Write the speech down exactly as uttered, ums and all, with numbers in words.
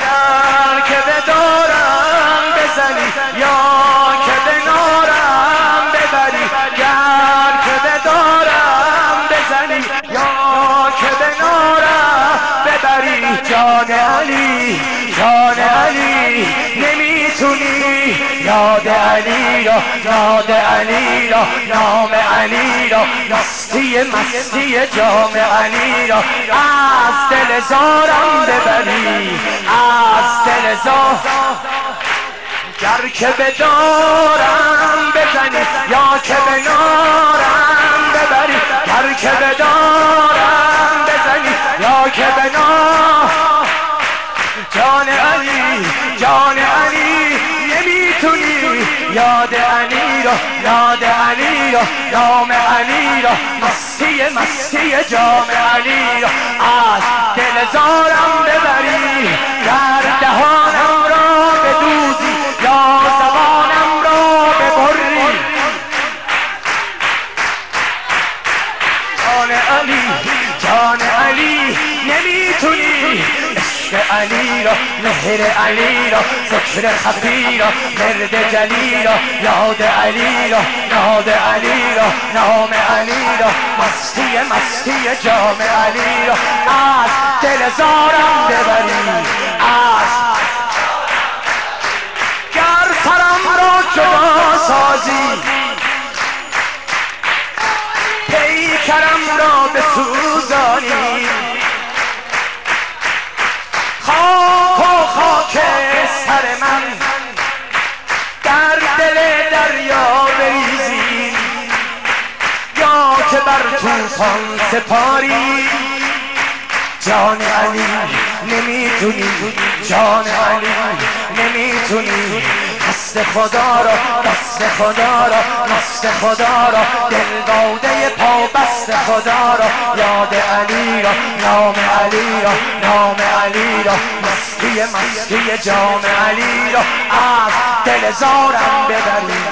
گر که به دارم بزنی یا که به نارم ببری، گر که به دارم بزنی یا که به نارم ببری. جان علی جان علی نمیتونی یاد علی را، یاد علی را، نام علی را، مستی مستی جام علی را از دل زارم ببری، از دل زارم. گر که به دارم بزنی یا که به نارم ببری، گر که به دارم بزنی یا که به نارم. جان علی جان علی نمیتونی یاد علی را، یاد علی را، نام علی را، مستی مستی جام علی را از دل زارم ببری. در دهانم را بدوزی یا زبانم را ببری. جان علی جان علی نمیتونی علی را، مهر علی را، ذکر خفی را، مرد جلی را، یاد علی را، یاد علی را، نام علی را، مستی مستی جام علی را از دل زارم ببری. از گر سرم را جدا سازی پیکرم را بسوزانی، خاک و خاک سر من در دل دریا بریزی، یا که بر طوفان سپاری. جان علی نمیتونی، جان علی نمیتونی، دست خدا را، دست خدا را، دست خدا را، دل داده پا بست خدا را، یاد علی را، نام علی را، نام علی را، مستی مستی جام علی را از دل زارم ببری.